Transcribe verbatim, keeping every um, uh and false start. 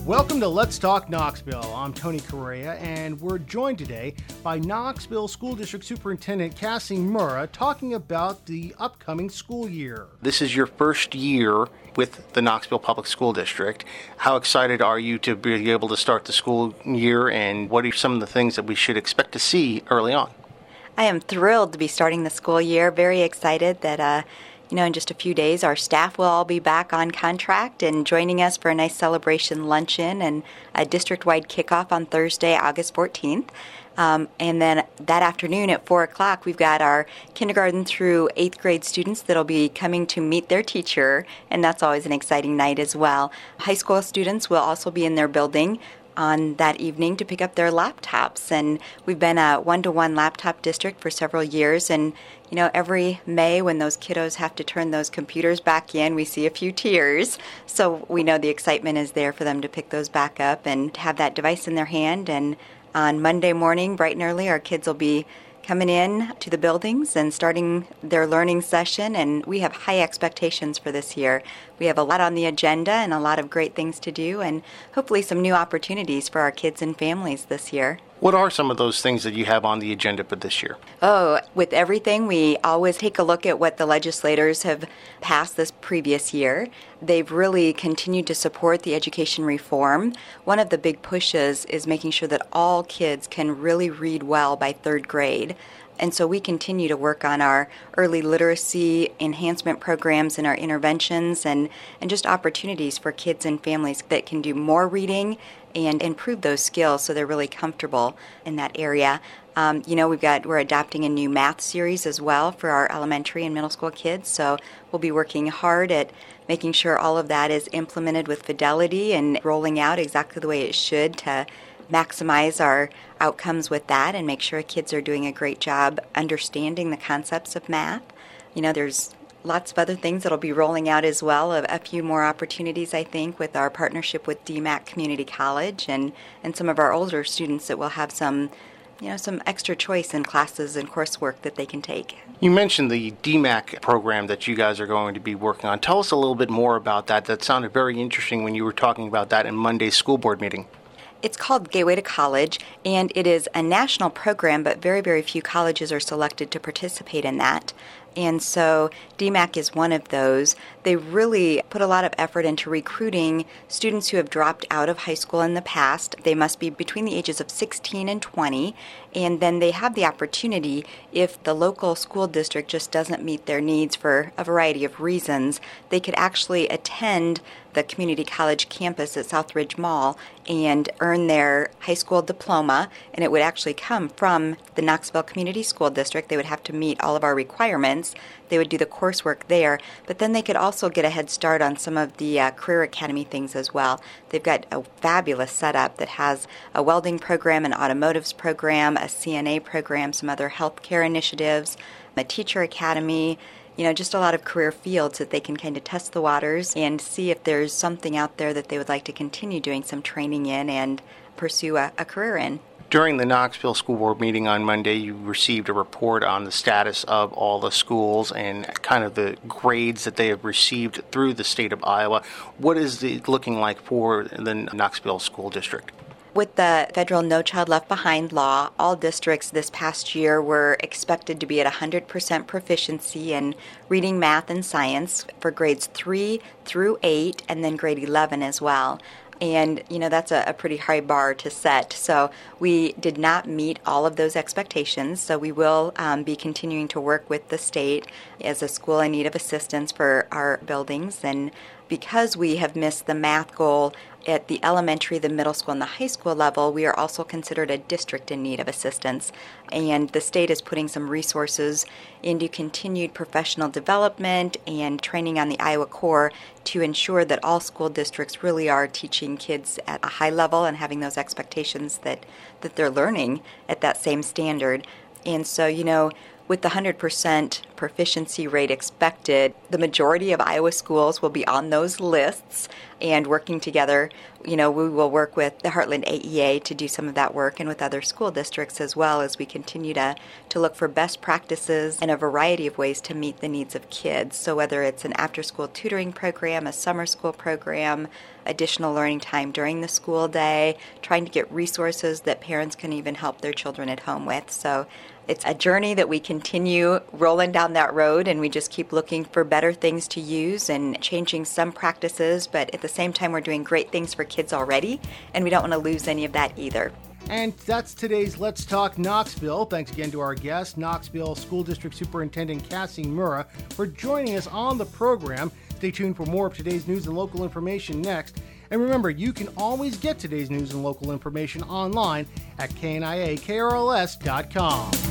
Welcome to Let's Talk Knoxville. I'm Tony Correa, and we're joined today by Knoxville School District Superintendent Cassie Murrah talking about the upcoming school year. This is your first year with the Knoxville Public School District. How excited are you to be able to start the school year, and what are some of the things that we should expect to see early on? I am thrilled to be starting the school year. Very excited that uh, You know, in just a few days, our staff will all be back on contract and joining us for a nice celebration luncheon and a district-wide kickoff on Thursday, August fourteenth. Um, and then that afternoon at four o'clock, we've got our kindergarten through eighth grade students that'll be coming to meet their teacher, and that's always an exciting night as well. High school students will also be in their building on that evening to pick up their laptops. And we've been a one-to-one laptop district for several years. And, you know, every May when those kiddos have to turn those computers back in, we see a few tears. So we know the excitement is there for them to pick those back up and have that device in their hand. And on Monday morning, bright and early, our kids will be coming in to the buildings and starting their learning session, and we have high expectations for this year. We have a lot on the agenda and a lot of great things to do, and hopefully some new opportunities for our kids and families this year. What are some of those things that you have on the agenda for this year? Oh, with everything, we always take a look at what the legislators have passed this previous year. They've really continued to support the education reform. One of the big pushes is making sure that all kids can really read well by third grade. And so we continue to work on our early literacy enhancement programs and our interventions and, and just opportunities for kids and families that can do more reading and improve those skills so they're really comfortable in that area. Um, you know, we've got we're adopting a new math series as well for our elementary and middle school kids, so we'll be working hard at making sure all of that is implemented with fidelity and rolling out exactly the way it should to maximize our outcomes with that and make sure kids are doing a great job understanding the concepts of math. You know, there's lots of other things that'll be rolling out as well, a, a few more opportunities, I think, with our partnership with D MAC Community College and, and some of our older students that will have some, you know, some extra choice in classes and coursework that they can take. You mentioned the D MAC program that you guys are going to be working on. Tell us a little bit more about that. That sounded very interesting when you were talking about that in Monday's school board meeting. It's called Gateway to College, and it is a national program, but very, very few colleges are selected to participate in that. And so D MAC is one of those. They really put a lot of effort into recruiting students who have dropped out of high school in the past. They must be between the ages of sixteen and twenty, and then they have the opportunity, if the local school district just doesn't meet their needs for a variety of reasons, they could actually attend the community college campus at Southridge Mall and earn their high school diploma, and it would actually come from the Knoxville Community School District. They would have to meet all of our requirements. They would do the coursework there, but then they could also get a head start on some of the uh, Career Academy things as well. They've got a fabulous setup that has a welding program, an automotives program, a C N A program, some other healthcare initiatives, a teacher academy, you know, just a lot of career fields that they can kind of test the waters and see if there's something out there that they would like to continue doing some training in and pursue a, a career in. During the Knoxville School Board meeting on Monday, you received a report on the status of all the schools and kind of the grades that they have received through the state of Iowa. What is it looking like for the Knoxville School District? With the federal No Child Left Behind law, all districts this past year were expected to be at one hundred percent proficiency in reading, math, and science for grades three through eight, and then grade eleven as well. And, you know, that's a, a pretty high bar to set. So we did not meet all of those expectations. So we will um, be continuing to work with the state as a school in need of assistance for our buildings. And because we have missed the math goal at the elementary, the middle school, and the high school level, we are also considered a district in need of assistance. And the state is putting some resources into continued professional development and training on the Iowa Core to ensure that all school districts really are teaching kids at a high level and having those expectations that, that they're learning at that same standard. And so, you know, with the one hundred percent proficiency rate expected, the majority of Iowa schools will be on those lists and working together. You know, we will work with the Heartland A E A to do some of that work and with other school districts as well as we continue to, to look for best practices and a variety of ways to meet the needs of kids. So whether it's an after-school tutoring program, a summer school program, additional learning time during the school day, trying to get resources that parents can even help their children at home with. So it's a journey that we continue rolling down that road, and we just keep looking for better things to use and changing some practices, but at the same time we're doing great things for kids already, and we don't want to lose any of that either. And that's today's Let's Talk Knoxville. Thanks again to our guest, Knoxville School District Superintendent Cassie Murrah, for joining us on the program. Stay tuned for more of today's news and local information next. And remember, you can always get today's news and local information online at K N I A K R L S dot com.